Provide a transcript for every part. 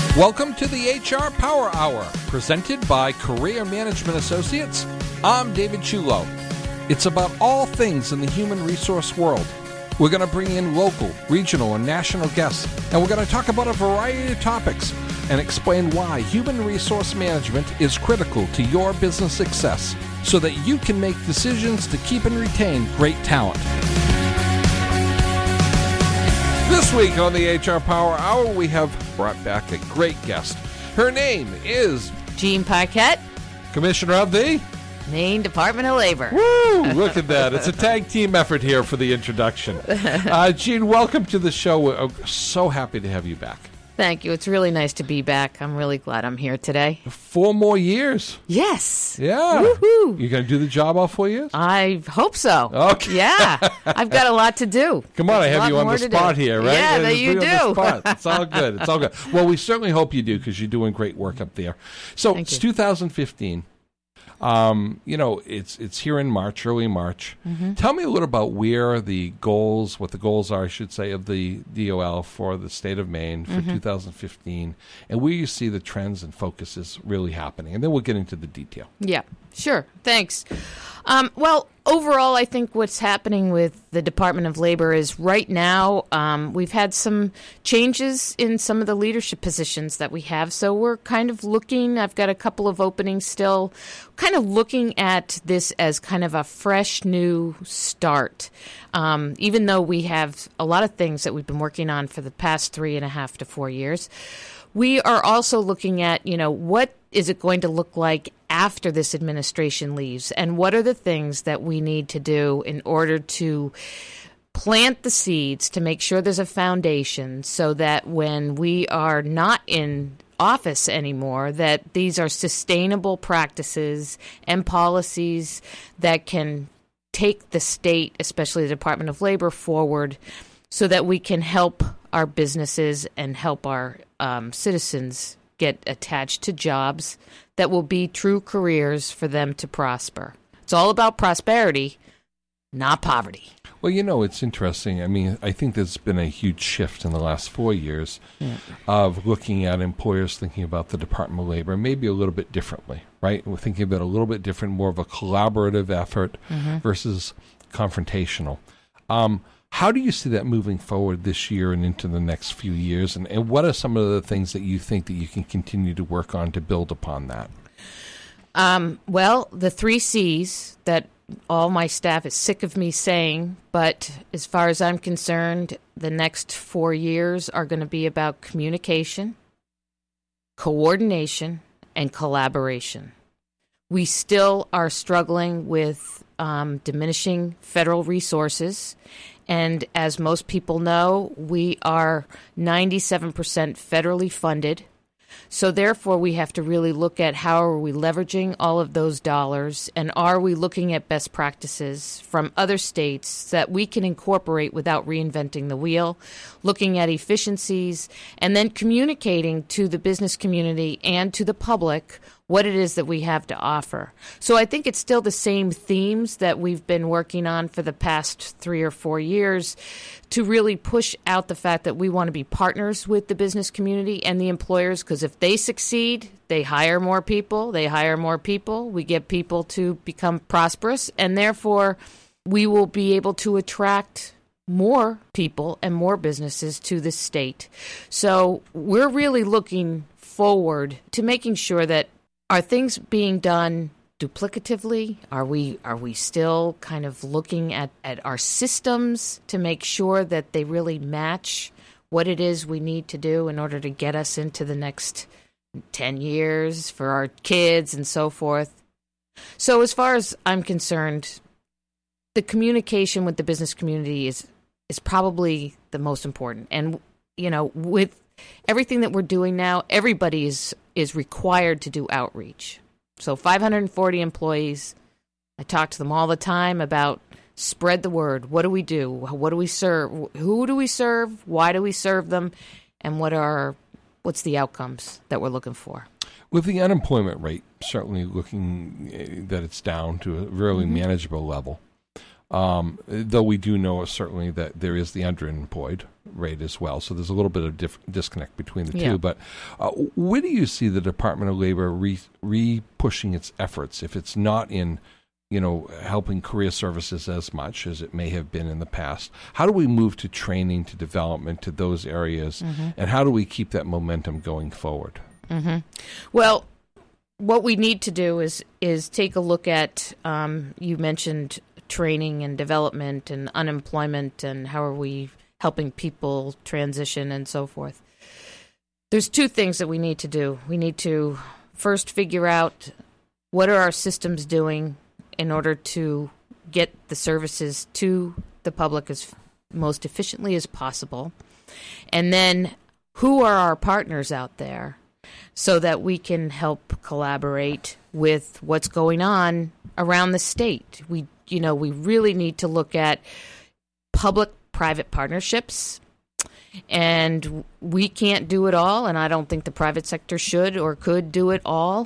Welcome to the HR Power Hour, presented by Career Management Associates. I'm David Chulo. It's about all things in the human resource world. We're going to bring in local, regional, and national guests, and we're going to talk about a variety of topics and explain why human resource management is critical to your business success so that you can make decisions to keep and retain great talent. This week on the HR Power Hour, we have brought back a great guest. Her name is Jean Paquette, Commissioner of the Maine Department of Labor. Woo! Look at that. It's a tag team effort here for the introduction. Jean, welcome to the show. We're so happy to have you back. Thank you. It's really nice to be back. I'm really glad I'm here today. 4 more years. Yes. Yeah. Woohoo. You going to do the job all 4 years? I hope so. Okay. Yeah. I've got a lot to do. Come on, There's I have you on the spot here, right? Yeah, that you do. It's all good. It's all good. Well, we certainly hope you do because you're doing great work up there. So it's 2015. It's here in March, early March. Mm-hmm. Tell me a little about what the goals are, I should say, of the DOL for the state of Maine for 2015, and where you see the trends and focuses really happening. And then we'll get into the detail. Yeah, sure. Thanks. Well, overall, I think what's happening with the Department of Labor is right now we've had some changes in some of the leadership positions that we have. So we're kind of looking, I've got a couple of openings still, kind of looking at this as kind of a fresh new start. Even though we have a lot of things that we've been working on for the past 3.5 to 4 years, we are also looking at, what is it going to look like after this administration leaves, and what are the things that we need to do in order to plant the seeds to make sure there's a foundation so that when we are not in office anymore, that these are sustainable practices and policies that can take the state, especially the Department of Labor, forward so that we can help our businesses and help our citizens get attached to jobs that will be true careers for them to prosper. It's all about prosperity, not poverty. Well, it's interesting. I mean, I think there's been a huge shift in the last 4 years of looking at employers thinking about the Department of Labor maybe a little bit differently, right? We're thinking about a little bit different, more of a collaborative effort versus confrontational. How do you see that moving forward this year and into the next few years? And what are some of the things that you think that you can continue to work on to build upon that? Well, the 3 C's that all my staff is sick of me saying, but as far as I'm concerned, the next 4 years are going to be about communication, coordination, and collaboration. We still are struggling with diminishing federal resources. And as most people know, we are 97% federally funded. So therefore, we have to really look at how are we leveraging all of those dollars, and are we looking at best practices from other states that we can incorporate without reinventing the wheel, looking at efficiencies, and then communicating to the business community and to the public what it is that we have to offer. So I think it's still the same themes that we've been working on for the past 3 or 4 years to really push out the fact that we want to be partners with the business community and the employers, because if they succeed, they hire more people, we get people to become prosperous, and therefore we will be able to attract more people and more businesses to the state. So we're really looking forward to making sure that are things being done duplicatively? Are we still kind of looking at our systems to make sure that they really match what it is we need to do in order to get us into the next 10 years for our kids and so forth? So as far as I'm concerned, the communication with the business community is probably the most important. And, with everything that we're doing now, everybody is required to do outreach. So 540 employees, I talk to them all the time about spread the word. What do we do? What do we serve? Who do we serve? Why do we serve them? And what's the outcomes that we're looking for? With the unemployment rate certainly looking that it's down to a really manageable level, though we do know certainly that there is the underemployed rate as well. So there's a little bit of disconnect between the two. But where do you see the Department of Labor re-pushing its efforts if it's not in helping career services as much as it may have been in the past? How do we move to training, to development, to those areas, and how do we keep that momentum going forward? Well, what we need to do is take a look at, you mentioned training and development and unemployment and how are we helping people transition and so forth. There's two things that we need to do. We need to first figure out what are our systems doing in order to get the services to the public as most efficiently as possible. And then who are our partners out there so that we can help collaborate with what's going on around the state. We really need to look at public-private partnerships, and we can't do it all, and I don't think the private sector should or could do it all.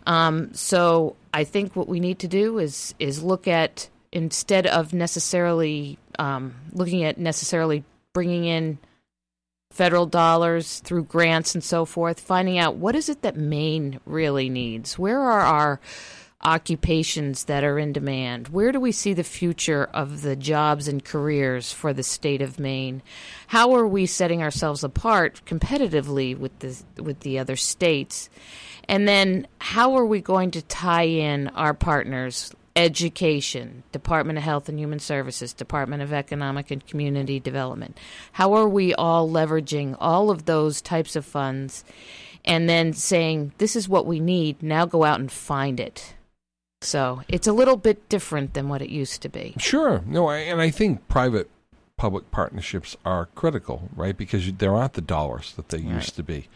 So I think what we need to do is look at, instead of necessarily looking at bringing in federal dollars through grants and so forth, finding out what is it that Maine really needs. Where are our occupations that are in demand? Where do we see the future of the jobs and careers for the state of Maine? How are we setting ourselves apart competitively with the other states? And then how are we going to tie in our partners? Education, Department of Health and Human Services, Department of Economic and Community Development. How are we all leveraging all of those types of funds and then saying, this is what we need, now go out and find it? So it's a little bit different than what it used to be. Sure. No, and I think private-public partnerships are critical, right? Because there aren't the dollars that they used to be.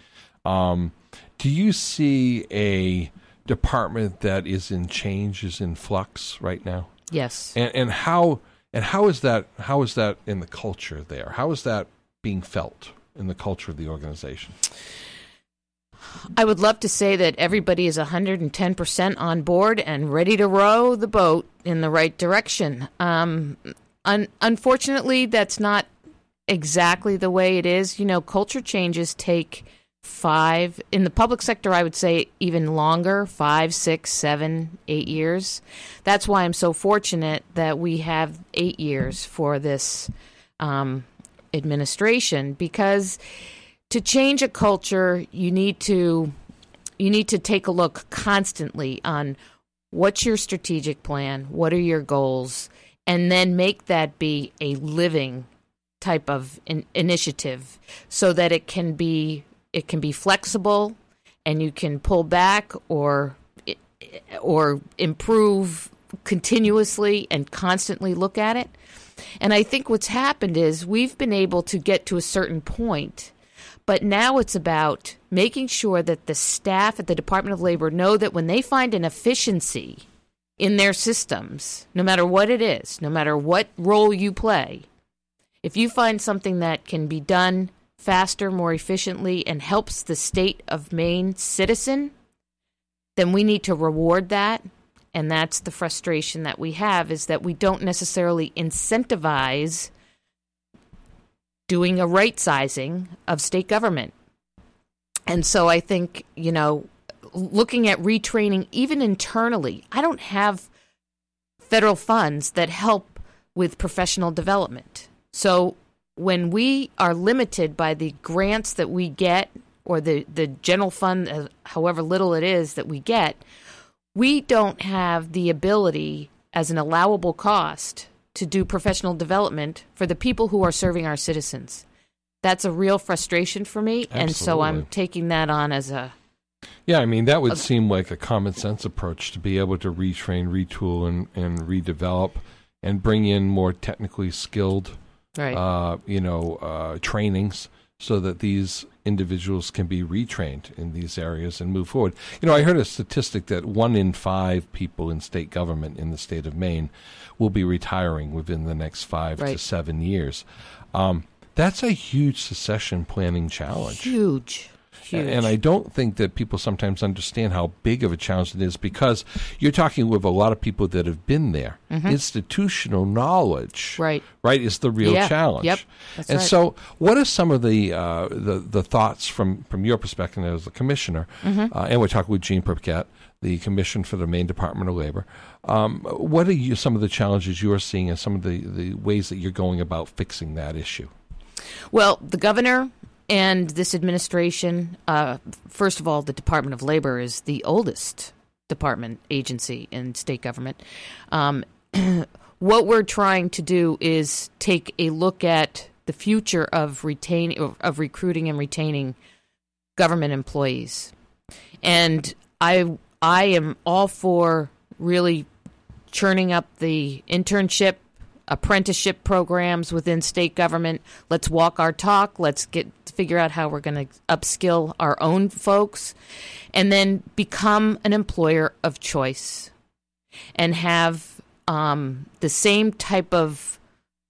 Do you see a department that is in change, is in flux right now? Yes. And how is that in the culture there? How is that being felt in the culture of the organization? I would love to say that everybody is 110% on board and ready to row the boat in the right direction. Unfortunately, that's not exactly the way it is. Culture changes take 5, in the public sector, I would say even longer, 5, 6, 7, 8 years. That's why I'm so fortunate that we have 8 years for this administration, because to change a culture, you need to take a look constantly on what's your strategic plan, what are your goals, and then make that be a living type of initiative so that it can be flexible and you can pull back or improve continuously and constantly look at it. And I think what's happened is we've been able to get to a certain point, but now it's about making sure that the staff at the Department of Labor know that when they find an efficiency in their systems, no matter what it is, no matter what role you play, if you find something that can be done faster, more efficiently, and helps the state of Maine citizen, then we need to reward that. And that's the frustration that we have, is that we don't necessarily incentivize doing a right sizing of state government. And so I think, looking at retraining, even internally, I don't have federal funds that help with professional development. So when we are limited by the grants that we get, or the general fund, however little it is that we get, we don't have the ability as an allowable cost to do professional development for the people who are serving our citizens. That's a real frustration for me. Absolutely. And so I'm taking that on as a... Yeah, I mean, that would seem like a common sense approach, to be able to retrain, retool, and redevelop and bring in more technically skilled trainings so that these individuals can be retrained in these areas and move forward. I heard a statistic that 1 in 5 people in state government in the state of Maine will be retiring within the next 5 to 7 years. That's a huge succession planning challenge. Huge. Huge. And I don't think that people sometimes understand how big of a challenge it is, because you're talking with a lot of people that have been there. Institutional knowledge, right, is the real challenge. Yep. That's and right. so, what are some of the thoughts from your perspective as a commissioner? And we're talking with Jean Perquette, the Commission for the Maine Department of Labor. What are some of the challenges you are seeing, and some of the ways that you're going about fixing that issue? Well, the governor and this administration, first of all, the Department of Labor is the oldest department agency in state government. What we're trying to do is take a look at the future of recruiting and retaining government employees. And I am all for really churning up the internship, apprenticeship programs within state government. Let's walk our talk. Let's figure out how we're going to upskill our own folks, and then become an employer of choice and have the same type of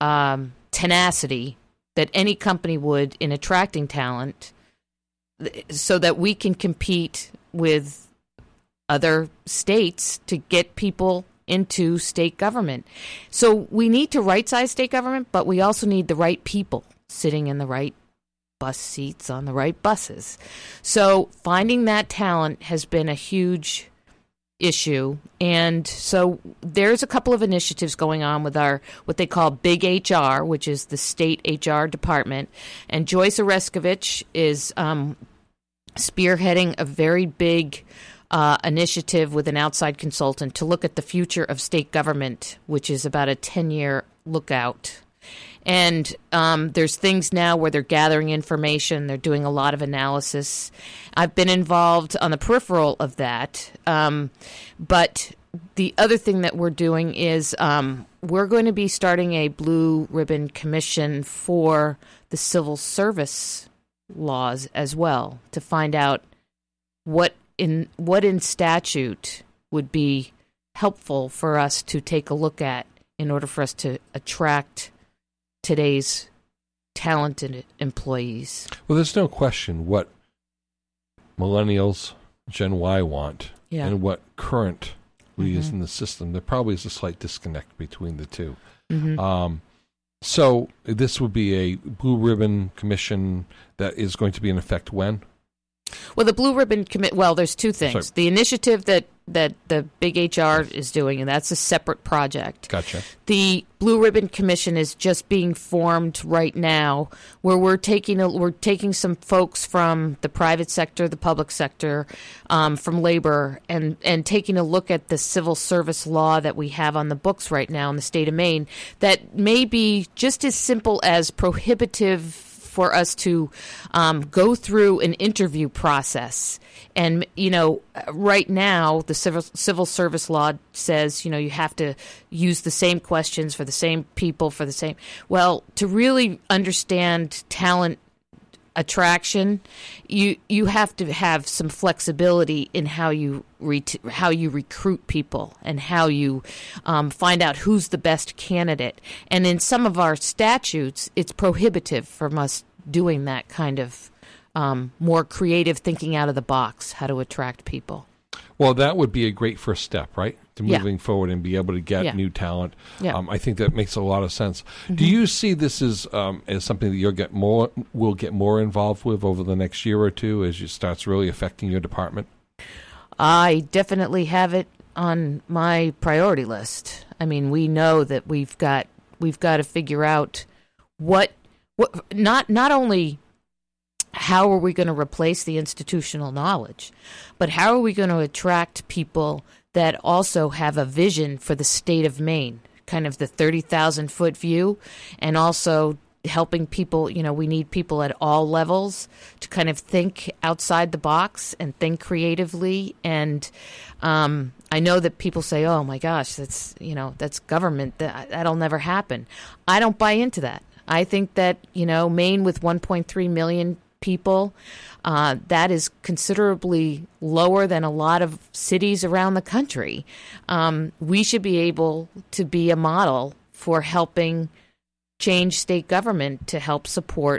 tenacity that any company would in attracting talent, so that we can compete with other states to get people into state government. So we need to right-size state government, but we also need the right people sitting in the right bus seats on the right buses. So finding that talent has been a huge issue. And so there's a couple of initiatives going on with our what they call Big HR, which is the state HR department. And Joyce Oreskovich is spearheading a very big initiative with an outside consultant to look at the future of state government, which is about a 10-year lookout. And there's things now where they're gathering information. They're doing a lot of analysis. I've been involved on the peripheral of that. But the other thing that we're doing is we're going to be starting a Blue Ribbon Commission for the civil service laws as well, to find out what in statute would be helpful for us to take a look at in order for us to attract today's talented employees. Well, there's no question what millennials, Gen Y want, and what current is in the system. There probably is a slight disconnect between the two. So this would be a Blue Ribbon Commission that is going to be in effect when? Well, the Blue Ribbon there's two things. Sorry. The initiative that the Big HR is doing, and that's a separate project. Gotcha. The Blue Ribbon Commission is just being formed right now, where we're taking some folks from the private sector, the public sector, from labor, and taking a look at the civil service law that we have on the books right now in the state of Maine that may be just as simple as prohibitive for us to go through an interview process. And, right now, the civil service law says, you have to use the same questions for the same people for the same. Well, to really understand talent attraction, you have to have some flexibility in how you recruit people and how you find out who's the best candidate. And in some of our statutes, it's prohibitive from us doing that kind of more creative thinking out of the box, how to attract people. Well, that would be a great first step, right? To moving forward and be able to get new talent. Yeah. I think that makes a lot of sense. Do you see this as something that will get more involved with over the next year or two as it starts really affecting your department? I definitely have it on my priority list. I mean, we know that we've got to figure out what not only how are we going to replace the institutional knowledge, but how are we going to attract people that also have a vision for the state of Maine, kind of the 30,000-foot view, and also helping people, we need people at all levels to kind of think outside the box and think creatively. And I know that people say, oh, my gosh, that's government. That'll never happen. I don't buy into that. I think that, Maine with 1.3 million people, that is considerably lower than a lot of cities around the country. We should be able to be a model for helping change state government to help support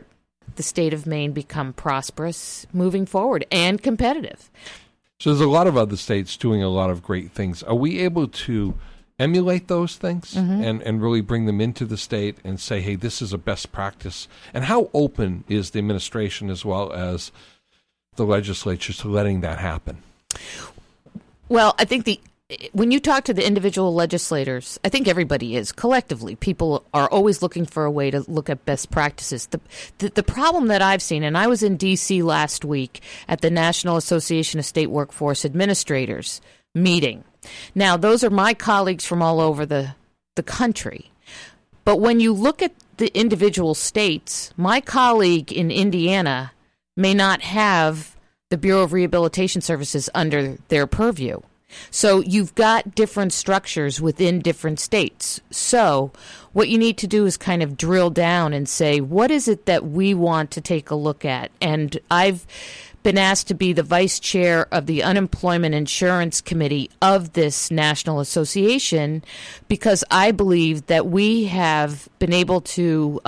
the state of Maine become prosperous moving forward and competitive. So there's a lot of other states doing a lot of great things. Are we able to emulate those things and really bring them into the state and say, hey, this is a best practice? And how open is the administration as well as the legislature to letting that happen? Well, I think when you talk to the individual legislators, I think everybody is collectively. People are always looking for a way to look at best practices. The problem that I've seen, and I was in D.C. last week at the National Association of State Workforce Administrators meeting. Now, those are my colleagues from all over the country. But when you look at the individual states, my colleague in Indiana may not have the Bureau of Rehabilitation Services under their purview. So you've got different structures within different states. So what you need to do is kind of drill down and say, what is it that we want to take a look at? And I've been asked to be the vice chair of the Unemployment Insurance Committee of this national association because I believe that we have been able to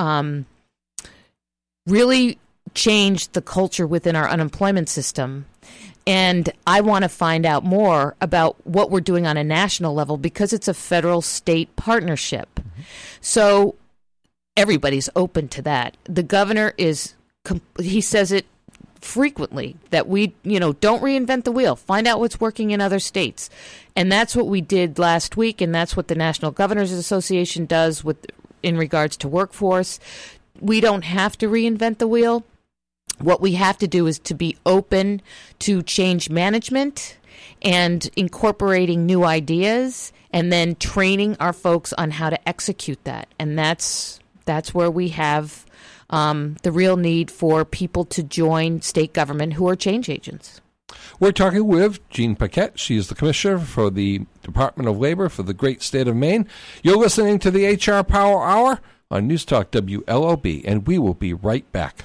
really change the culture within our unemployment system. And I want to find out more about what we're doing on a national level because it's a federal-state partnership. So everybody's open to that. The governor he says it frequently that we, don't reinvent the wheel. Find out what's working in other states. And that's what we did last week, and that's what the National Governors Association does in regards to workforce. We don't have to reinvent the wheel. What we have to do is to be open to change management and incorporating new ideas and then training our folks on how to execute that. And that's where we have the real need for people to join state government who are change agents. We're talking with Jean Paquette. She is the commissioner for the Department of Labor for the great state of Maine. You're listening to the HR Power Hour on News Talk WLOB, and we will be right back.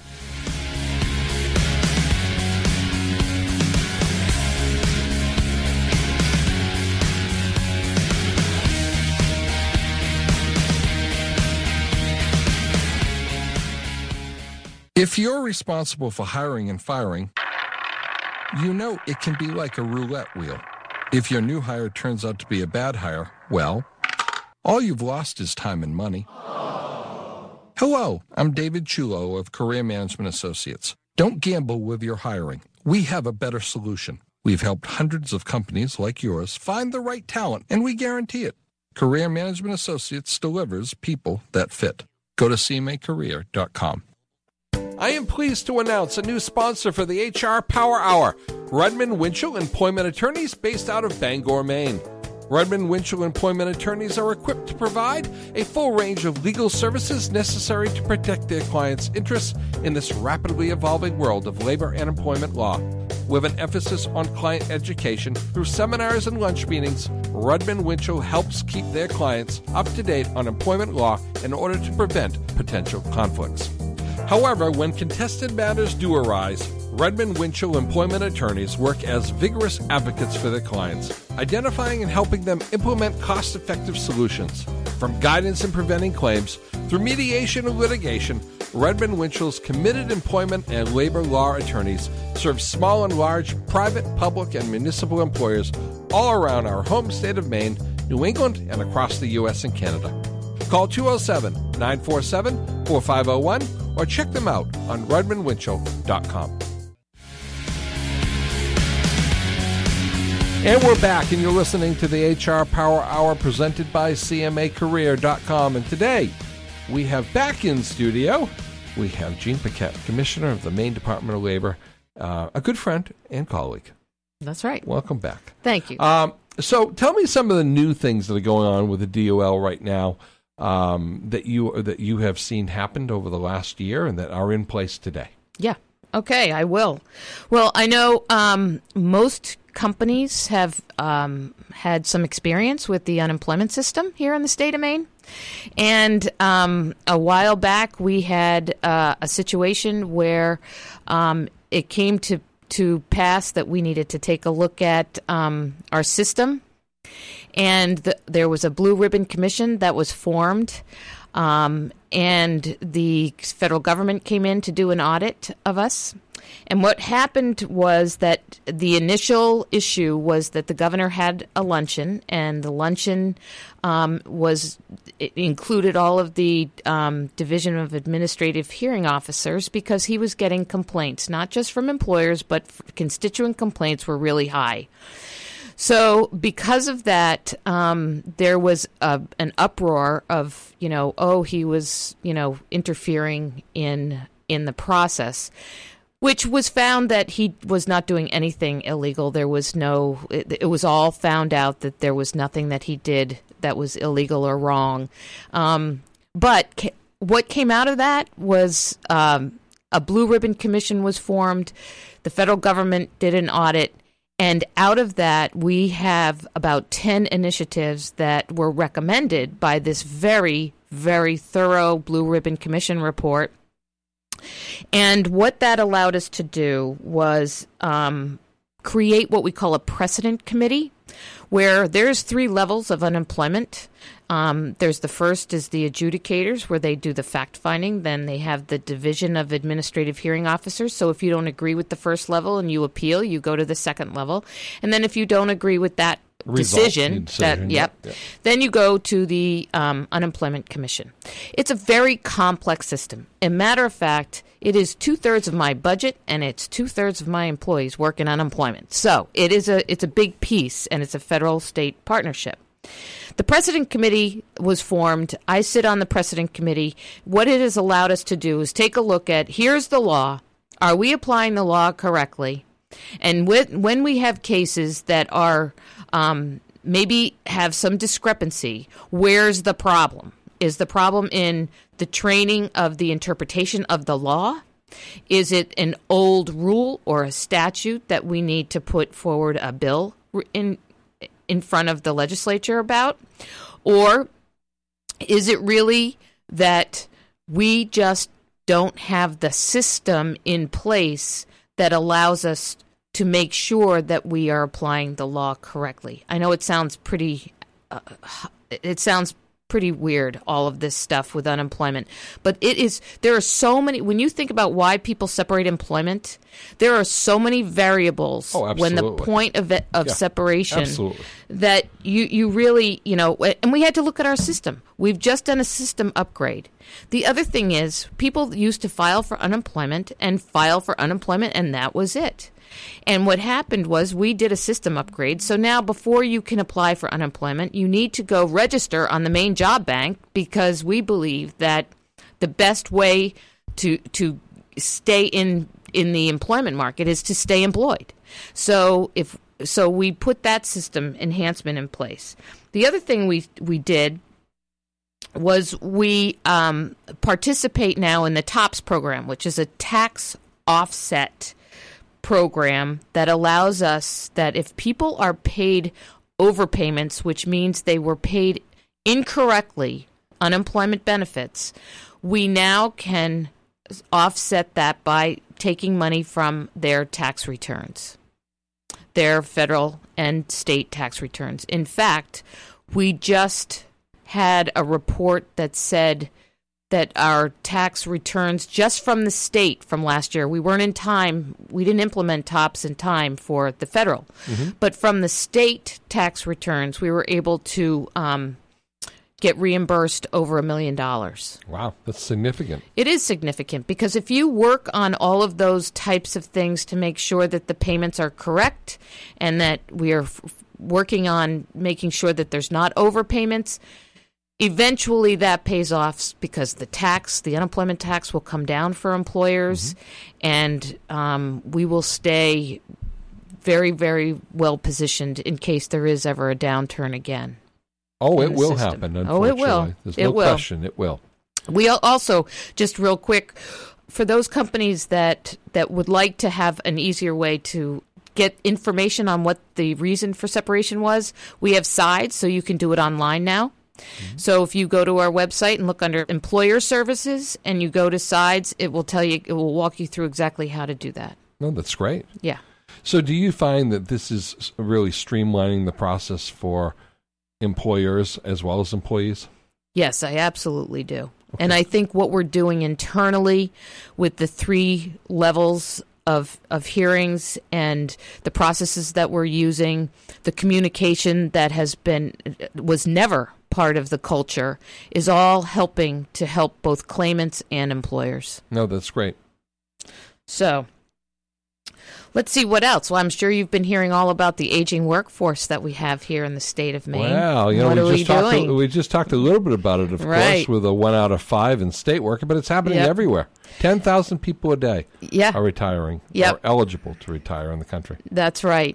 If you're responsible for hiring and firing, you know it can be like a roulette wheel. If your new hire turns out to be a bad hire, well, all you've lost is time and money. Hello, I'm David Chulo of Career Management Associates. Don't gamble with your hiring. We have a better solution. We've helped hundreds of companies like yours find the right talent, and we guarantee it. Career Management Associates delivers people that fit. Go to cmacareer.com. I am pleased to announce a new sponsor for the HR Power Hour, Rudman Winchell Employment Attorneys based out of Bangor, Maine. Rudman Winchell Employment Attorneys are equipped to provide a full range of legal services necessary to protect their clients' interests in this rapidly evolving world of labor and employment law. With an emphasis on client education through seminars and lunch meetings, Rudman Winchell helps keep their clients up to date on employment law in order to prevent potential conflicts. However, when contested matters do arise, Rudman Winchell Employment Attorneys work as vigorous advocates for their clients, identifying and helping them implement cost-effective solutions. From guidance in preventing claims through mediation and litigation, Rudman Winchell's committed employment and labor law attorneys serve small and large private, public, and municipal employers all around our home state of Maine, New England, and across the U.S. and Canada. Call 207-947-4501 or check them out on RudmanWinchell.com. And we're back, and you're listening to the HR Power Hour presented by CMAcareer.com. And today, we have back in studio, we have Jean Paquette, Commissioner of the Maine Department of Labor, a good friend and colleague. That's right. Welcome back. Thank you. So tell me some of the new things that are going on with the DOL right now that you have seen happened over the last year and that are in place today. Yeah. Okay, I will. Well, I know most companies have had some experience with the unemployment system here in the state of Maine. And a while back, we had a situation where it came to pass that we needed to take a look at our system. And there was a Blue Ribbon Commission that was formed. And the federal government came in to do an audit of us. And what happened was that the initial issue was that the governor had a luncheon, and the luncheon it included all of the Division of Administrative Hearing Officers, because he was getting complaints, not just from employers, but constituent complaints were really high. So because of that, there was an uproar of, he was, interfering in the process, which was found that he was not doing anything illegal. There was it was all found out that there was nothing that he did that was illegal or wrong. But what came out of that was a Blue Ribbon Commission was formed. The federal government did an audit. And out of that, we have about 10 initiatives that were recommended by this very, very thorough Blue Ribbon Commission report. And what that allowed us to do was create what we call a precedent committee, where there's 3 levels of unemployment. There's the first is the adjudicators, where they do the fact-finding. Then they have the Division of Administrative Hearing Officers. So if you don't agree with the first level and you appeal, you go to the second level. And then if you don't agree with that decision, then you go to the Unemployment Commission. It's a very complex system. As a matter of fact, it is 2/3 of my budget, and it's 2/3 of my employees work in unemployment. So it's a big piece, and it's a federal-state partnership. The Precedent Committee was formed. I sit on the Precedent Committee. What it has allowed us to do is take a look at, here's the law. Are we applying the law correctly? And when we have cases that are maybe have some discrepancy, where's the problem? Is the problem in the training of the interpretation of the law? Is it an old rule or a statute that we need to put forward a bill in front of the legislature about? Or is it really that we just don't have the system in place that allows us to make sure that we are applying the law correctly? I know it sounds pretty weird, all of this stuff with unemployment. But there are so many, when you think about why people separate employment, there are so many variables when the point of separation that you really, and we had to look at our system. We've just done a system upgrade. The other thing is, people used to file for unemployment, and that was it. And what happened was we did a system upgrade. So now before you can apply for unemployment, you need to go register on the main job bank, because we believe that the best way to stay in the employment market is to stay employed. So we put that system enhancement in place. The other thing we did was we participate now in the TOPS program, which is a tax offset program that allows us that if people are paid overpayments, which means they were paid incorrectly, unemployment benefits, we now can offset that by taking money from their tax returns, their federal and state tax returns. In fact, we just had a report that said that our tax returns just from the state from last year, we weren't in time, we didn't implement TOPS in time for the federal, but from the state tax returns, we were able to get reimbursed over $1 million. Wow, that's significant. It is significant, because if you work on all of those types of things to make sure that the payments are correct and that we are working on making sure that there's not overpayments, eventually that pays off, because the unemployment tax will come down for employers, and we will stay very, very well positioned in case there is ever a downturn agawn. Oh, it will happen, unfortunately. Oh, it will. There's no question, it will. We also, just real quick, for those companies that would like to have an easier way to get information on what the reason for separation was, we have sides, so you can do it online now. So if you go to our website and look under Employer Services and you go to sides, it will walk you through exactly how to do that. No, that's great. Yeah. So do you find that this is really streamlining the process for employers as well as employees? Yes, I absolutely do. Okay. And I think what we're doing internally with the 3 levels of hearings and the processes that we're using, the communication that was never part of the culture, is all helping to help both claimants and employers. No, that's great. So let's see what else. Well, I'm sure you've been hearing all about the aging workforce that we have here in the state of Maine. Wow, what are we doing? We just talked a little bit about it, of course, with a 1 out of 5 in state worker, but it's happening everywhere. 10,000 people a day are retiring, are eligible to retire in the country. That's right.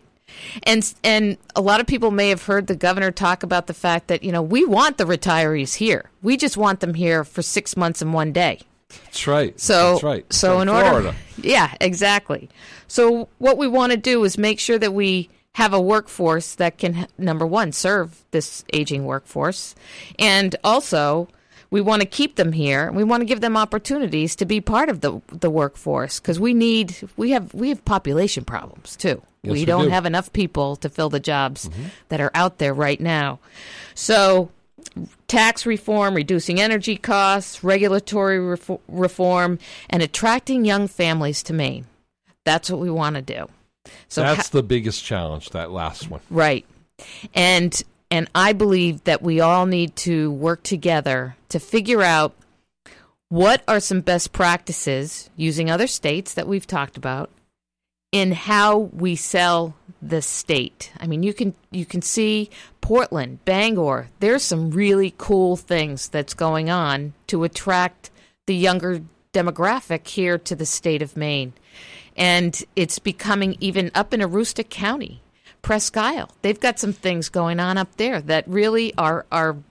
And a lot of people may have heard the governor talk about the fact that, we want the retirees here. We just want them here for 6 months and 1 day. That's right. So in Florida. order, yeah, exactly. So what we want to do is make sure that we have a workforce that can, number one, serve this aging workforce, and also we want to keep them here. We want to give them opportunities to be part of the workforce, because we have population problems too. Yes, we don't have enough people to fill the jobs that are out there right now. So tax reform, reducing energy costs, regulatory reform, and attracting young families to Maine. That's what we want to do. So that's the biggest challenge, that last one. Right. And I believe that we all need to work together to figure out what are some best practices using other states that we've talked about in how we sell the state. I mean, you can see Portland, Bangor. There's some really cool things that's going on to attract the younger demographic here to the state of Maine. And it's becoming even up in Aroostook County, Presque Isle. They've got some things going on up there that really are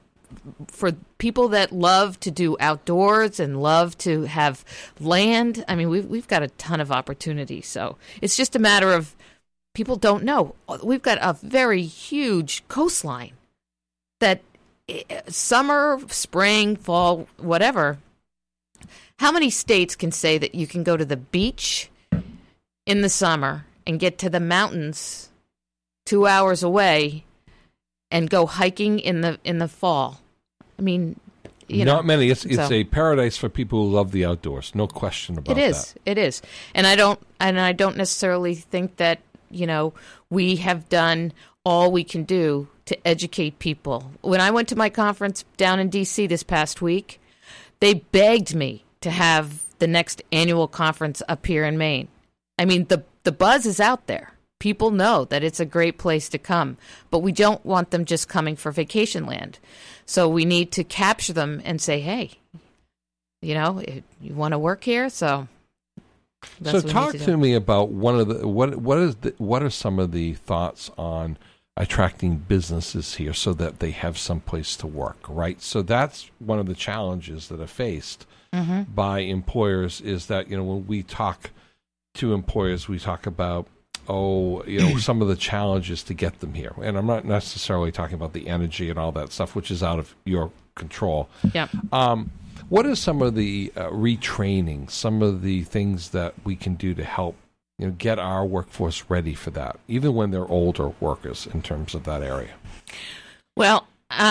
for people that love to do outdoors and love to have land. I mean, we've got a ton of opportunities. So it's just a matter of people don't know. We've got a very huge coastline that summer, spring, fall, whatever. How many states can say that you can go to the beach in the summer and get to the mountains 2 hours away and go hiking in the fall? I mean, not many. It's a paradise for people who love the outdoors. No question about that. It is. And I don't necessarily think that, we have done all we can do to educate people. When I went to my conference down in D.C. this past week, they begged me to have the next annual conference up here in Maine. I mean, the buzz is out there. People know that it's a great place to come, but we don't want them just coming for vacation land. So we need to capture them and say, hey, you want to work here? So that's talk to me about what are some of the thoughts on attracting businesses here so that they have some place to work, right? So that's one of the challenges that are faced by employers, is that, when we talk to employers, we talk about, some of the challenges to get them here. And I'm not necessarily talking about the energy and all that stuff, which is out of your control. Yeah. What are some of the retraining, some of the things that we can do to help get our workforce ready for that, even when they're older workers, in terms of that area? Well,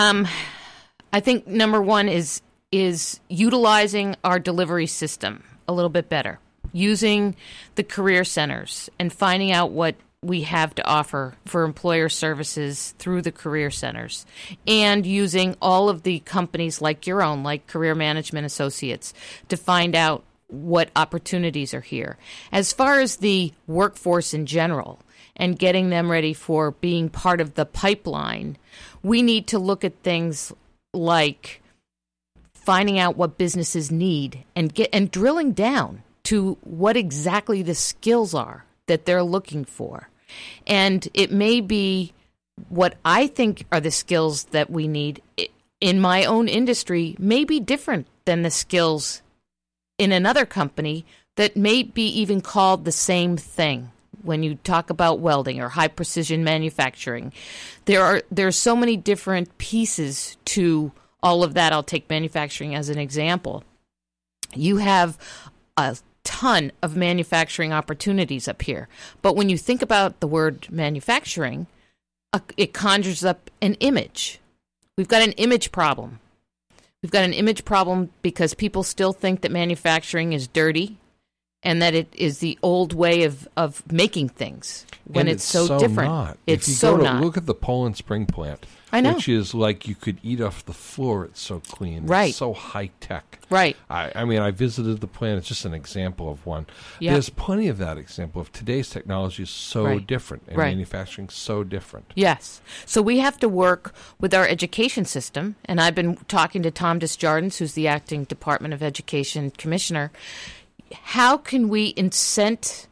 I think number one is utilizing our delivery system a little bit better, using the career centers and finding out what we have to offer for employer services through the career centers, and using all of the companies like your own, like Career Management Associates, to find out what opportunities are here. As far as the workforce in general and getting them ready for being part of the pipeline, we need to look at things like finding out what businesses need and drilling down to what exactly the skills are that they're looking for. And it may be what I think are the skills that we need in my own industry may be different than the skills in another company that may be even called the same thing. When you talk about welding or high precision manufacturing, there's so many different pieces to all of that. I'll take manufacturing as an example. You have a ton of manufacturing opportunities up here. But when you think about the word manufacturing, it conjures up an image. We've got an image problem. We've got an image problem because people still think that manufacturing is dirty and that it is the old way of making things when it's so different. Not. It's if you so go to not. Look at the Poland Spring plant. I know. Which is like you could eat off the floor. It's so clean. Right. It's so high-tech. Right. I mean, I visited the plant. It's just an example of one. Yeah. There's plenty of that example of today's technology is so different and manufacturing so different. Yes. So we have to work with our education system, and I've been talking to Tom Desjardins, who's the acting Department of Education commissioner. How can we incent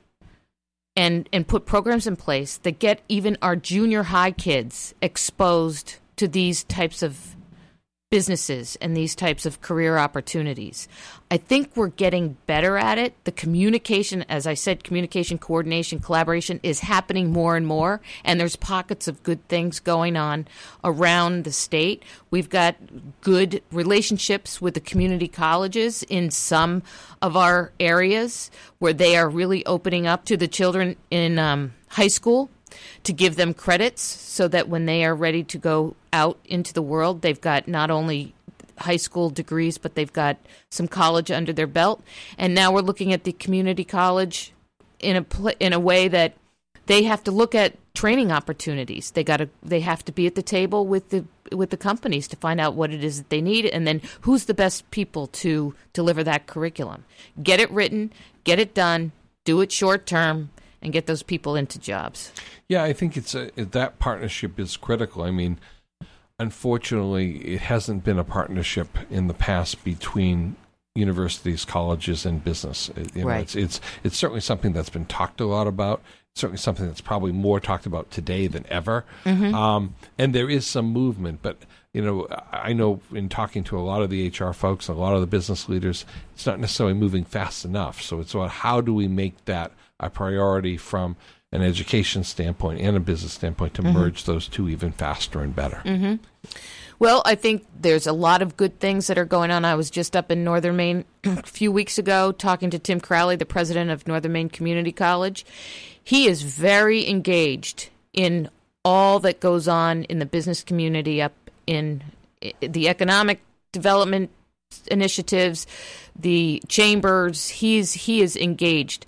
and put programs in place that get even our junior high kids exposed to these types of businesses and these types of career opportunities? I think we're getting better at it. The communication, as I said, communication, coordination, collaboration is happening more and more, and there's pockets of good things going on around the state. We've got good relationships with the community colleges in some of our areas where they are really opening up to the children in high school to give them credits so that when they are ready to go out into the world, they've got not only high school degrees, but they've got some college under their belt. And now we're looking at the community college in a way that they have to look at training opportunities. They have to be at the table with the companies to find out what it is that they need, and then who's the best people to deliver that curriculum. Get it written, get it done, do it short term, and get those people into jobs. Yeah, I think that partnership is critical. I mean, unfortunately, it hasn't been a partnership in the past between universities, colleges, and business. It's certainly something that's been talked a lot about. It's certainly something that's probably more talked about today than ever. Mm-hmm. And there is some movement, but I know in talking to a lot of the HR folks, a lot of the business leaders, it's not necessarily moving fast enough. So it's about how do we make that a priority from an education standpoint and a business standpoint to merge those two even faster and better. Mm-hmm. Well, I think there's a lot of good things that are going on. I was just up in Northern Maine a few weeks ago talking to Tim Crowley, the president of Northern Maine Community College. He is very engaged in all that goes on in the business community up in the economic development initiatives, the chambers. He is engaged.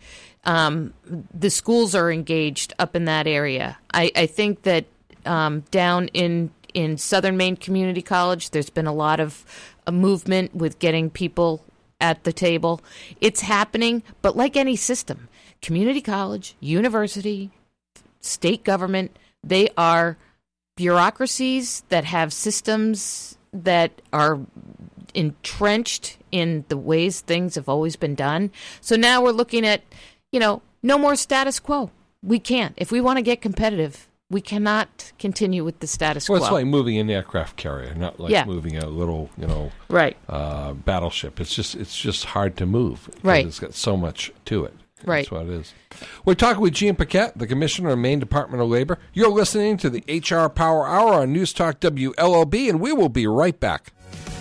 The schools are engaged up in that area. I think that down in Southern Maine Community College, there's been a lot of a movement with getting people at the table. It's happening, but like any system, community college, university, state government, they are bureaucracies that have systems that are entrenched in the ways things have always been done. So now we're looking at, no more status quo. We can't. If we want to get competitive, we cannot continue with the status quo. Well, it's like moving an aircraft carrier, not like moving a little, battleship. It's just hard to move. Right. It's got so much to it. Right. That's what it is. We're talking with Jean Paquette, the Commissioner of Maine Department of Labor. You're listening to the HR Power Hour on News Talk WLOB, and we will be right back.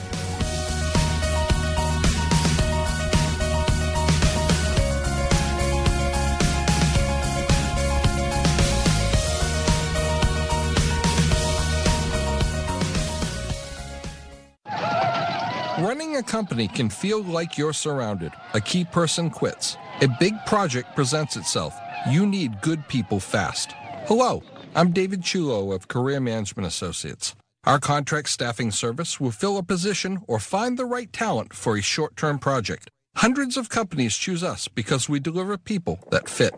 Running a company can feel like you're surrounded. A key person quits. A big project presents itself. You need good people fast. Hello, I'm David Chulo of Career Management Associates. Our contract staffing service will fill a position or find the right talent for a short-term project. Hundreds of companies choose us because we deliver people that fit.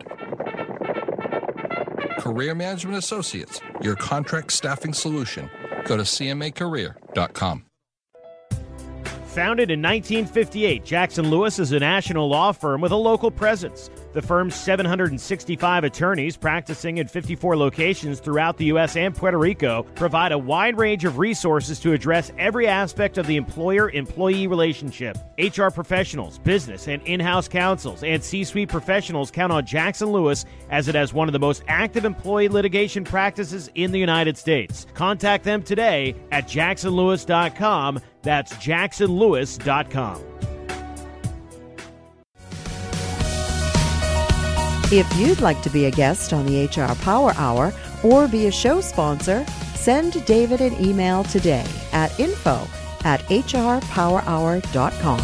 Career Management Associates, your contract staffing solution. Go to cmacareer.com. Founded in 1958, Jackson Lewis is a national law firm with a local presence. The firm's 765 attorneys practicing in 54 locations throughout the U.S. and Puerto Rico provide a wide range of resources to address every aspect of the employer-employee relationship. HR professionals, business and in-house counsels, and C-suite professionals count on Jackson Lewis as it has one of the most active employee litigation practices in the United States. Contact them today at jacksonlewis.com. That's jacksonlewis.com. If you'd like to be a guest on the HR Power Hour or be a show sponsor, send David an email today at info at hrpowerhour.com.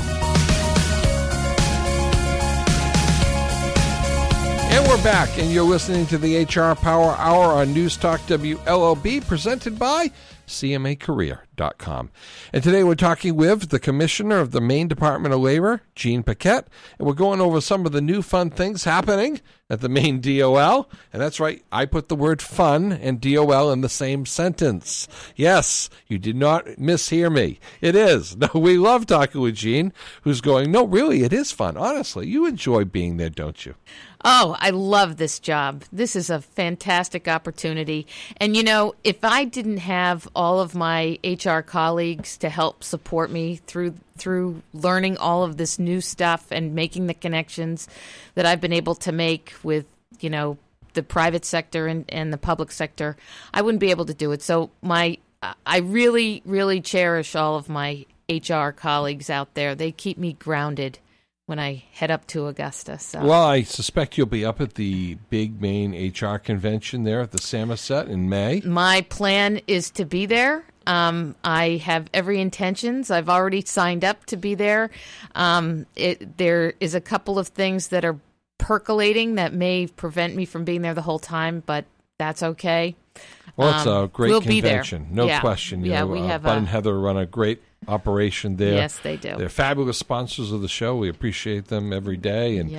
And we're back, and you're listening to the HR Power Hour on News Talk WLLB, presented by CMAcareer.com. And today we're talking with the Commissioner of the Maine Department of Labor, Jean Paquette, and we're going over some of the new fun things happening at the Maine DOL. And that's right, I put the word fun and DOL in the same sentence. Yes, you did not mishear me. It is. No, we love talking with Jean, who's going, no, really, it is fun. Honestly, you enjoy being there, don't you? Oh, I love this job. This is a fantastic opportunity. And, you know, if I didn't have all of my HR colleagues to help support me through learning all of this new stuff and making the connections that I've been able to make with, you know, the private sector and the public sector, I wouldn't be able to do it. So I really, really cherish all of my HR colleagues out there. They keep me grounded when I head up to Augusta. So. Well, I suspect you'll be up at the big Maine HR convention there at the Samoset in May. My plan is to be there. I have every intentions. I've already signed up to be there. There is a couple of things that are percolating that may prevent me from being there the whole time, but that's okay. Well, it's a great we'll convention, be there. no question. We have Bud and Heather run a great operation there. Yes, they do. They're fabulous sponsors of the show. We appreciate them every day, and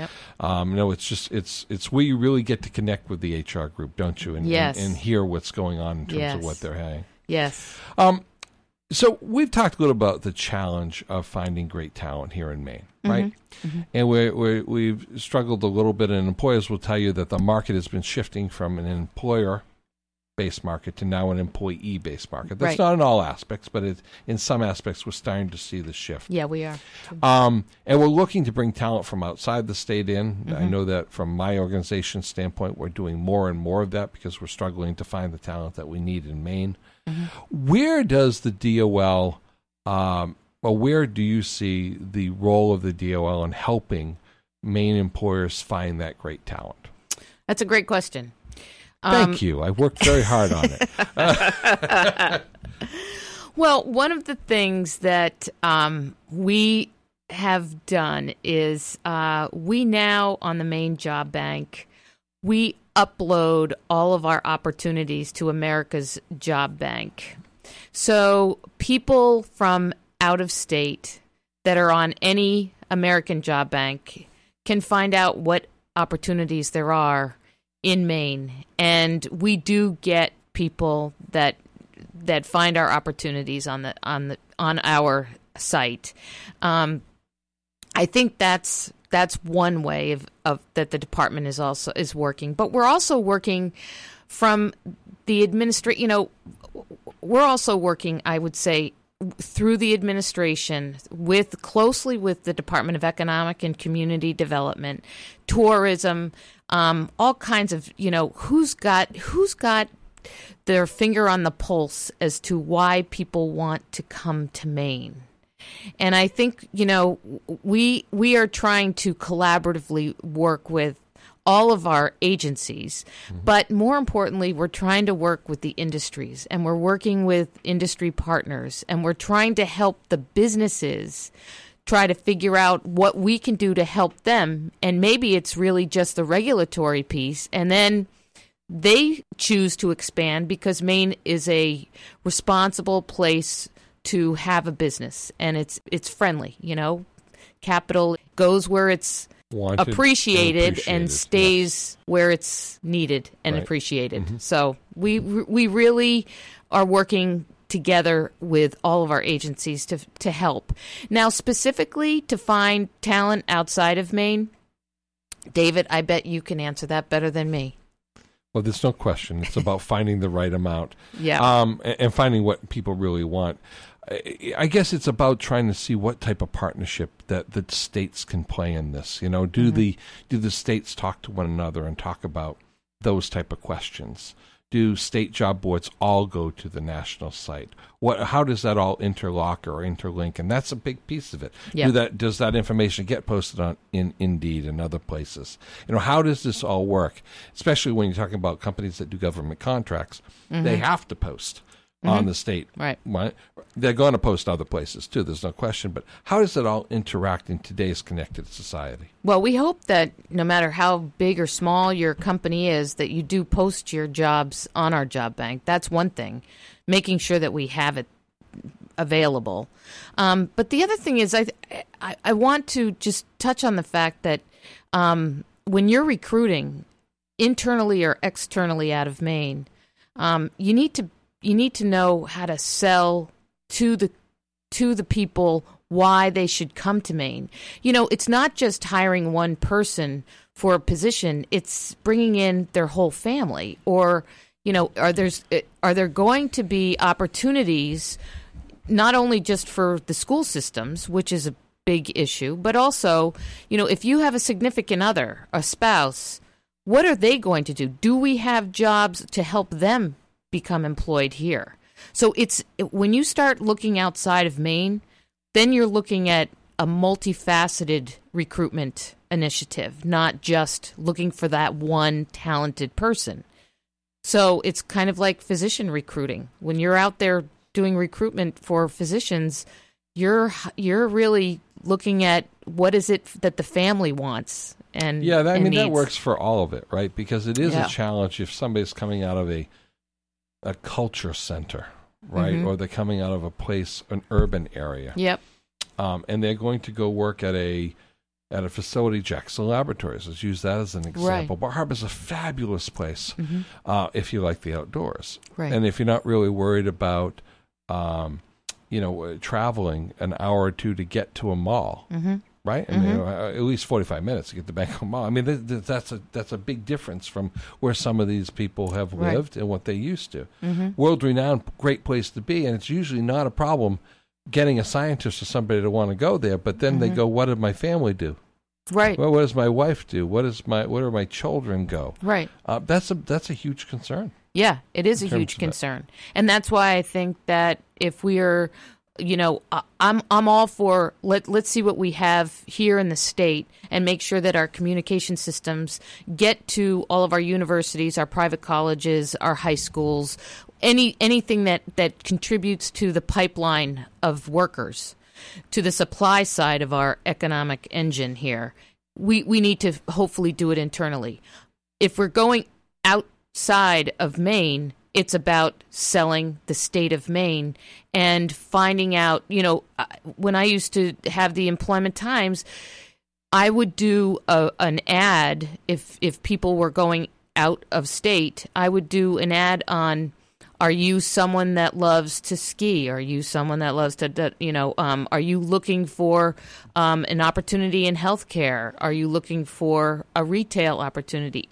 it's where you really get to connect with the HR group, don't you? And hear what's going on in terms of what they're having. Yes. So we've talked a little about the challenge of finding great talent here in Maine, right? Mm-hmm. And we've struggled a little bit, and employers will tell you that the market has been shifting from an employer-based market to now an employee-based market. That's not in all aspects, but in some aspects we're starting to see the shift. Yeah, we are. And we're looking to bring talent from outside the state in. Mm-hmm. I know that from my organization's standpoint, we're doing more and more of that because we're struggling to find the talent that we need in Maine. Mm-hmm. Where does the DOL, or where do you see the role of the DOL in helping Maine employers find that great talent? That's a great question. Thank you. I worked very hard on it. Well, one of the things that we have done is we now, on the Maine Job Bank, we upload all of our opportunities to America's Job Bank. So people from out of state that are on any American Job Bank can find out what opportunities there are in Maine. And we do get people that find our opportunities on our site. I think that's one way of that the department is working, but we're also working from the we're also working, I would say, through the administration closely with the Department of Economic and Community Development, tourism, all kinds of, who's got their finger on the pulse as to why people want to come to Maine. And I think, we are trying to collaboratively work with all of our agencies, but more importantly, we're trying to work with the industries, and we're working with industry partners, and we're trying to help the businesses try to figure out what we can do to help them. And maybe it's really just the regulatory piece, and then they choose to expand because Maine is a responsible place to have a business, and it's friendly. Capital goes where it's appreciated and stays where it's needed and appreciated. Mm-hmm. So we really are working together with all of our agencies to help. Now, specifically to find talent outside of Maine, David, I bet you can answer that better than me. Well, there's no question. It's about finding the right amount. Yeah. And finding what people really want. I guess it's about trying to see what type of partnership that the states can play in this. Do the states talk to one another and talk about those type of questions? Do state job boards all go to the national site? How does that all interlock or interlink? And that's a big piece of it. Yep. Does that information get posted on in Indeed and other places? How does this all work? Especially when you're talking about companies that do government contracts, they have to post. on the state. Right. They're going to post other places, too. There's no question. But how does it all interact in today's connected society? Well, we hope that no matter how big or small your company is, that you do post your jobs on our job bank. That's one thing, making sure that we have it available. But the other thing is I want to just touch on the fact that when you're recruiting internally or externally out of Maine, you need to know how to sell to the people why they should come to Maine. You know, it's not just hiring one person for a position; it's bringing in their whole family. Or, you know, are there going to be opportunities not only just for the school systems, which is a big issue, but also, you know, if you have a significant other, a spouse, what are they going to do? Do we have jobs to help them become employed here? So when you start looking outside of Maine, then you're looking at a multifaceted recruitment initiative, not just looking for that one talented person. So it's kind of like physician recruiting. When you're out there doing recruitment for physicians, you're really looking at what is it that the family wants and needs. That works for all of it, right? Because it is a challenge if somebody's coming out of a culture center, right? Or they're coming out of a place, an urban area. Yep. And they're going to go work at a facility, Jackson Laboratories. Let's use that as an example. Right. Bar Harbor's a fabulous place if you like the outdoors. Right. And if you're not really worried about traveling an hour or two to get to a mall, right? I mean, at least 45 minutes to get to Bangkok Mall. I mean, that's a big difference from where some of these people have lived and what they used to. World-renowned, great place to be, and it's usually not a problem getting a scientist or somebody to want to go there. But then they go, "What did my family do? Right. Well, what does my wife do? Where do my children go?" Right. That's a huge concern. Yeah, it is a huge concern. And that's why I think that if we are, you know, I'm all for let's see what we have here in the state and make sure that our communication systems get to all of our universities, our private colleges, our high schools, anything that contributes to the pipeline of workers, to the supply side of our economic engine here. We need to hopefully do it internally. If we're going outside of Maine, it's about selling the state of Maine and finding out, you know, when I used to have the Employment Times, I would do an ad if people were going out of state. I would do an ad on, are you someone that loves to ski? Are you someone that loves to, are you looking for an opportunity in healthcare? Are you looking for a retail opportunity?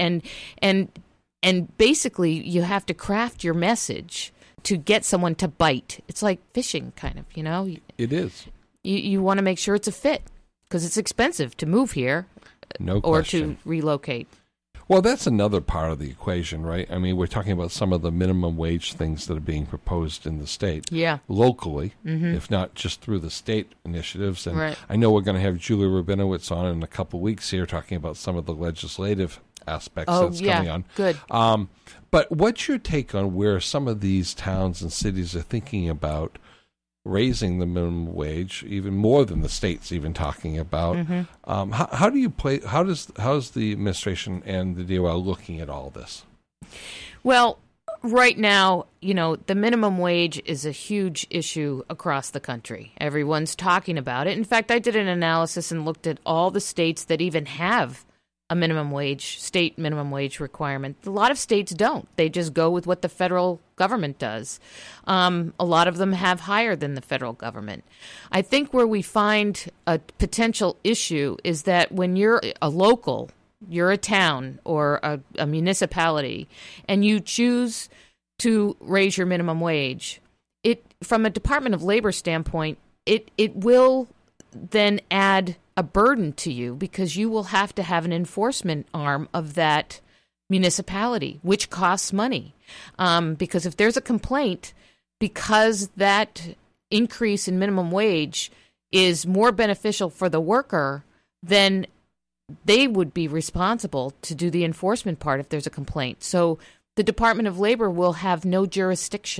And basically, you have to craft your message to get someone to bite. It's like fishing, kind of, you know? It is. You want to make sure it's a fit, because it's expensive to move here or to relocate. Well, that's another part of the equation, right? I mean, we're talking about some of the minimum wage things that are being proposed in the state. Yeah. Locally, if not just through the state initiatives. And right. I know we're going to have Julie Rabinowitz on in a couple weeks here talking about some of the legislative aspects that's coming on. Good. But what's your take on where some of these towns and cities are thinking about raising the minimum wage, even more than the state's even talking about? How do you play? How's the administration and the DOL looking at all this? Well, right now, you know, the minimum wage is a huge issue across the country. Everyone's talking about it. In fact, I did an analysis and looked at all the states that even have a state minimum wage requirement. A lot of states don't. They just go with what the federal government does. A lot of them have higher than the federal government. I think where we find a potential issue is that when you're a local, you're a town or a municipality, and you choose to raise your minimum wage, from a Department of Labor standpoint, it will then add a burden to you, because you will have to have an enforcement arm of that municipality, which costs money. Because if there's a complaint, because that increase in minimum wage is more beneficial for the worker, then they would be responsible to do the enforcement part if there's a complaint. So the Department of Labor will have no jurisdiction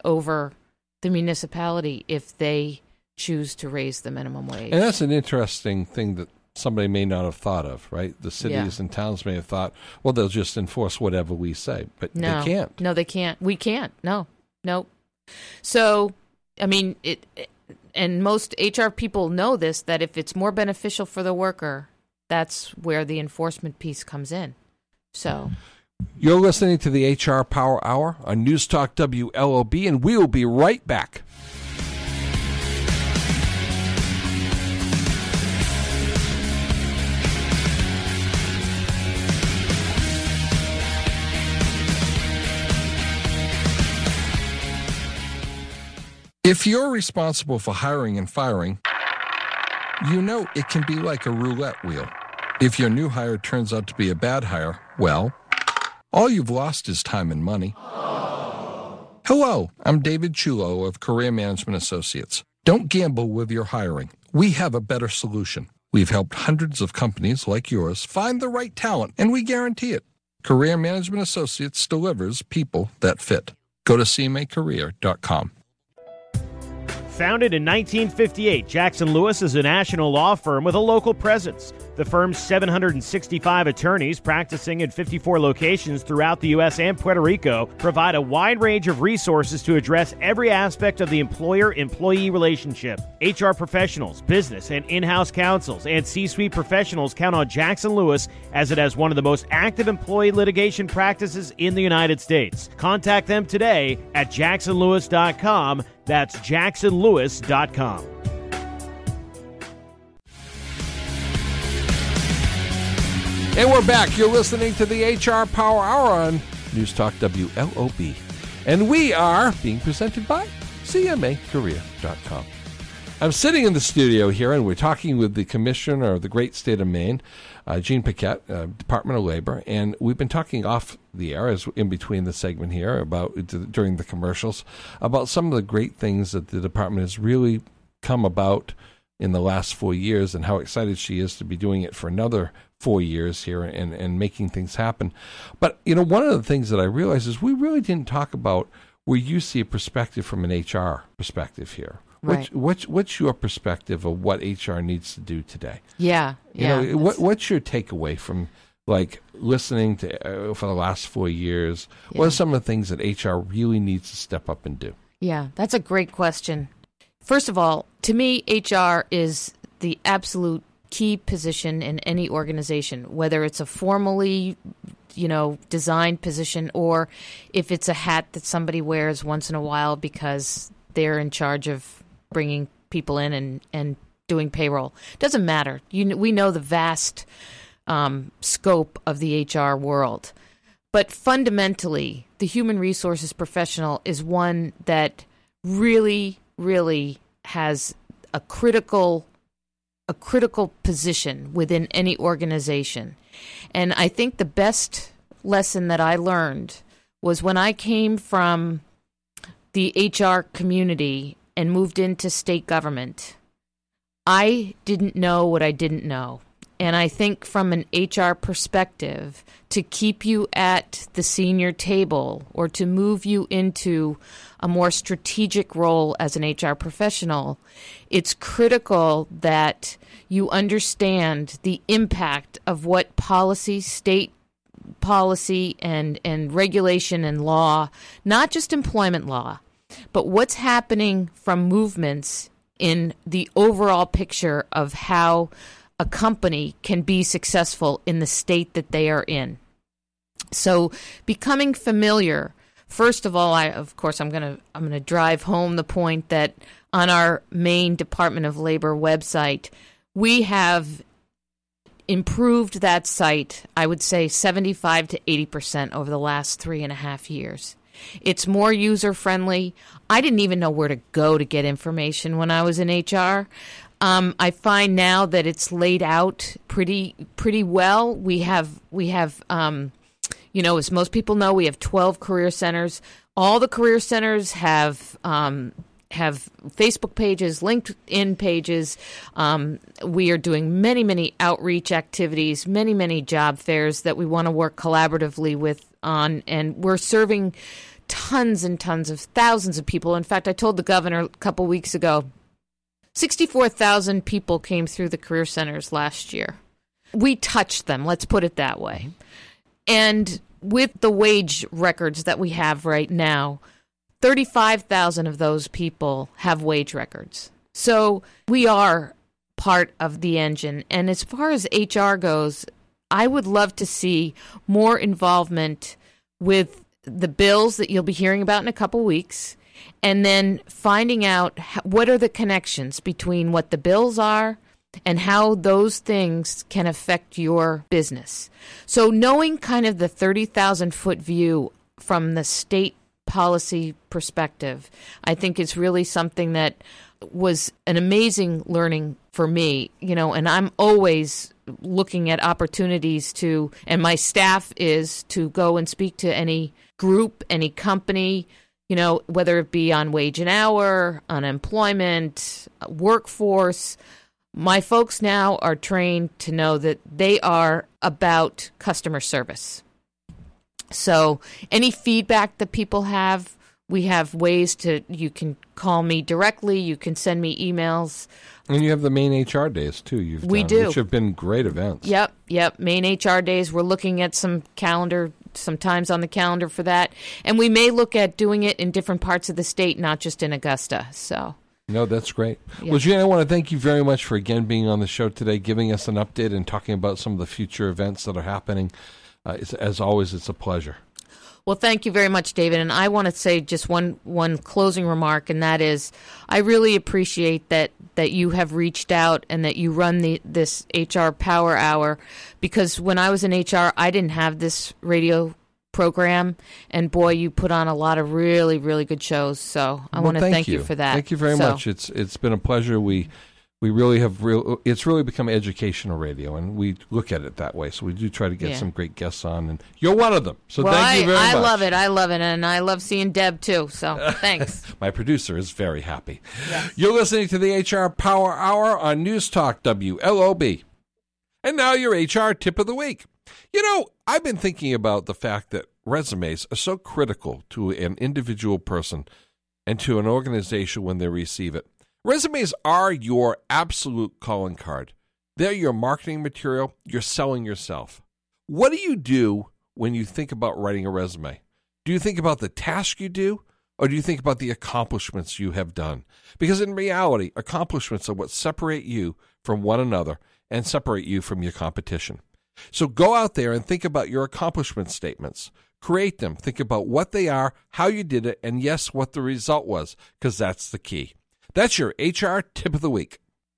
over the municipality if they choose to raise the minimum wage. And that's an interesting thing that somebody may not have thought of, right? The cities and towns may have thought, well, they'll just enforce whatever we say, but they can't. No, they can't. We can't. No. So, I mean, and most HR people know this, that if it's more beneficial for the worker, that's where the enforcement piece comes in. So, you're listening to the HR Power Hour on News Talk WLOB, and we will be right back. If you're responsible for hiring and firing, you know it can be like a roulette wheel. If your new hire turns out to be a bad hire, well, all you've lost is time and money. Hello, I'm David Chulo of Career Management Associates. Don't gamble with your hiring. We have a better solution. We've helped hundreds of companies like yours find the right talent, and we guarantee it. Career Management Associates delivers people that fit. Go to cmacareer.com. Founded in 1958, Jackson Lewis is a national law firm with a local presence. The firm's 765 attorneys practicing in 54 locations throughout the U.S. and Puerto Rico provide a wide range of resources to address every aspect of the employer-employee relationship. HR professionals, business and in-house counsels, and C-suite professionals count on Jackson Lewis as it has one of the most active employee litigation practices in the United States. Contact them today at jacksonlewis.com. That's jacksonlewis.com. And we're back. You're listening to the HR Power Hour on News Talk WLOB. And we are being presented by CMAcareer.com. I'm sitting in the studio here, and we're talking with the Commissioner of the great state of Maine, Jean Paquette, Department of Labor, and we've been talking off the air, as in between the segment here, about during the commercials, about some of the great things that the department has really come about in the last 4 years, and how excited she is to be doing it for another 4 years here and making things happen. But, you know, one of the things that I realized is we really didn't talk about where you see a perspective from an HR perspective here. Right. What's your perspective of what HR needs to do today? Yeah. You know, what's your takeaway from like listening to for the last 4 years? Yeah. What are some of the things that HR really needs to step up and do? Yeah, that's a great question. First of all, to me, HR is the absolute key position in any organization, whether it's a formally, designed position or if it's a hat that somebody wears once in a while because they're in charge of bringing people in and doing payroll. Doesn't matter. We know the vast scope of the HR world. But fundamentally, the human resources professional is one that really, really has a critical position within any organization. And I think the best lesson that I learned was when I came from the HR community and moved into state government. I didn't know what I didn't know. And I think from an HR perspective, to keep you at the senior table or to move you into a more strategic role as an HR professional, it's critical that you understand the impact of what policy, state policy and regulation and law, not just employment law, but what's happening from movements in the overall picture of how a company can be successful in the state that they are in. So becoming familiar, first of all, I'm going to drive home the point that on our main Department of Labor website, we have improved that site, I would say 75 to 80% over the last 3.5 years. It's more user-friendly. I didn't even know where to go to get information when I was in HR. I find now that it's laid out pretty well. We have as most people know, we have 12 career centers. All the career centers have Facebook pages, LinkedIn pages. We are doing many outreach activities, many job fairs that we want to work collaboratively with on, and we're serving tons and tons of thousands of people. In fact, I told the governor a couple weeks ago, 64,000 people came through the career centers last year. We touched them, let's put it that way. And with the wage records that we have right now, 35,000 of those people have wage records. So we are part of the engine. And as far as HR goes, I would love to see more involvement with the bills that you'll be hearing about in a couple weeks, and then finding out what are the connections between what the bills are and how those things can affect your business. So knowing kind of the 30,000-foot view from the state policy perspective, I think is really something that was an amazing learning for me, and I'm always looking at opportunities to, and my staff is to go and speak to any group, any company, whether it be on wage and hour, unemployment, workforce. My folks now are trained to know that they are about customer service. So any feedback that people have, we have ways you can call me directly, you can send me emails. And you have the Maine HR Days, too, We do. Which have been great events. Yep. Maine HR Days, we're looking at some times on the calendar for that. And we may look at doing it in different parts of the state, not just in Augusta. So. No, that's great. Yeah. Well, Jan, I want to thank you very much for, again, being on the show today, giving us an update and talking about some of the future events that are happening. As always, it's a pleasure. Well, thank you very much, David. And I want to say just one closing remark, and that is I really appreciate that you have reached out and that you run this HR Power Hour, because when I was in HR, I didn't have this radio program, and boy, you put on a lot of really, really good shows. So I want to thank you for that. Thank you very much. It's been a pleasure. We really have it's really become educational radio, and we look at it that way. So we do try to get some great guests on, and you're one of them. So thank you very much. I love it, and I love seeing Deb too. So thanks. My producer is very happy. Yes. You're listening to the HR Power Hour on News Talk WLOB. And now your HR tip of the week. I've been thinking about the fact that resumes are so critical to an individual person and to an organization when they receive it. Resumes are your absolute calling card. They're your marketing material. You're selling yourself. What do you do when you think about writing a resume? Do you think about the task you do, or do you think about the accomplishments you have done? Because in reality, accomplishments are what separate you from one another and separate you from your competition. So go out there and think about your accomplishment statements. Create them. Think about what they are, how you did it, and yes, what the result was, because that's the key. That's your HR tip of the week.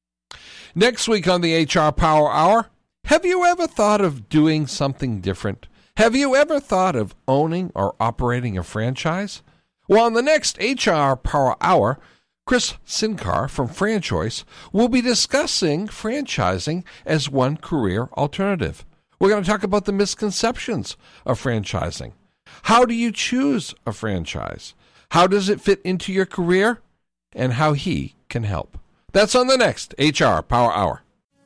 Next week on the HR Power Hour, have you ever thought of doing something different? Have you ever thought of owning or operating a franchise? Well, on the next HR Power Hour, Chris Sincar from FranChoice will be discussing franchising as one career alternative. We're going to talk about the misconceptions of franchising. How do you choose a franchise? How does it fit into your career? And how he can help. That's on the next HR Power Hour.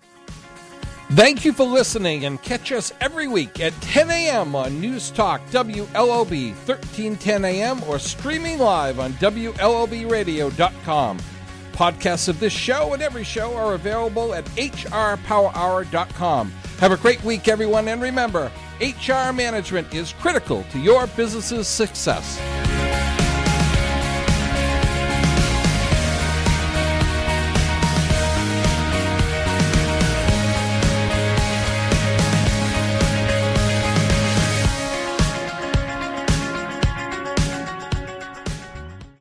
Thank you for listening, and catch us every week at 10 a.m. on News Talk WLOB 1310 a.m. or streaming live on WLOBradio.com. Podcasts of this show and every show are available at hrpowerhour.com. Have a great week, everyone, and remember, HR management is critical to your business's success.